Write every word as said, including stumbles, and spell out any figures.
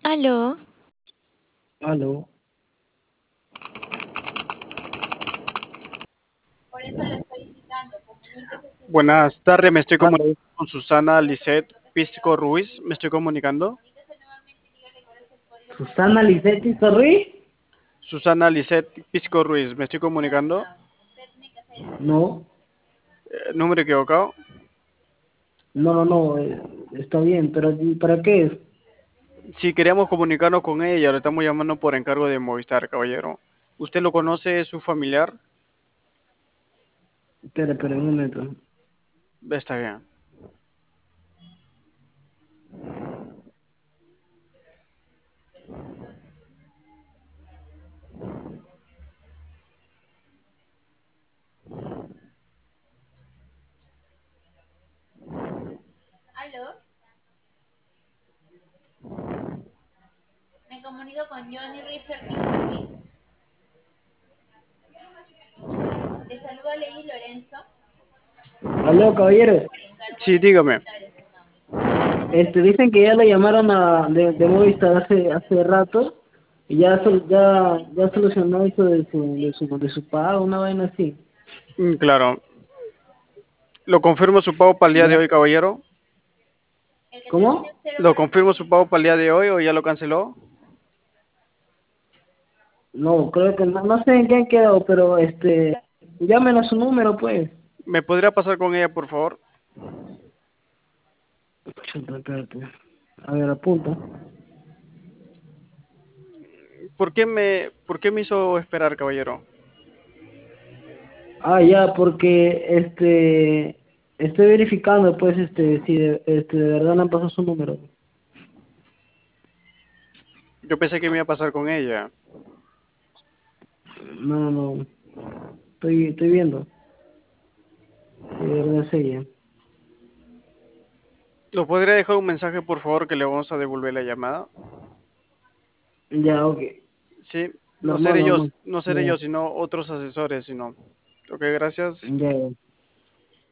Aló, Aló, Buenas tardes, me estoy aló. comunicando con Susana Lisset Pisco Ruiz, me estoy comunicando. Susana Licetti Ruiz. Susana Lisset Pisco Ruiz, me estoy comunicando. No, Eh, número equivocado. no, no, no, eh, está bien, pero ¿y ¿para qué es? Si queríamos comunicarnos con ella, le estamos llamando por encargo de Movistar, caballero. ¿Usted lo conoce, es su familiar? Espera, espera un momento. Está bien. Aló, caballero. Sí, dígame. Este, dicen que ya le llamaron a, de, de Movistar hace, hace rato y ya, sol- ya, ya solucionó eso de su, de su, de su pago, una vaina así. Mm, Claro. ¿Lo confirmo su pago para el día de ¿Ya? hoy, caballero? ¿Cómo? ¿Lo confirmo su pago para el día de hoy o ya lo canceló? No, creo que no, no sé en qué quedó, pero este, llamen a su número, pues. ¿Me podría pasar con ella, por favor? Chuta, espérate. A ver, apunta. ¿Por qué me, por qué me hizo esperar, caballero? Ah, ya, porque este estoy verificando pues este si de, este, de verdad le han pasado su número. Yo pensé que me iba a pasar con ella. No, no, no, estoy estoy viendo si de verdad es ella. ¿Lo podría dejar un mensaje, por favor, que le vamos a devolver la llamada? Ya, ok. Sí, no Normal, seré yo, normal. no seré Ya, yo, sino otros asesores, sino. Ok, gracias. ya. Ya.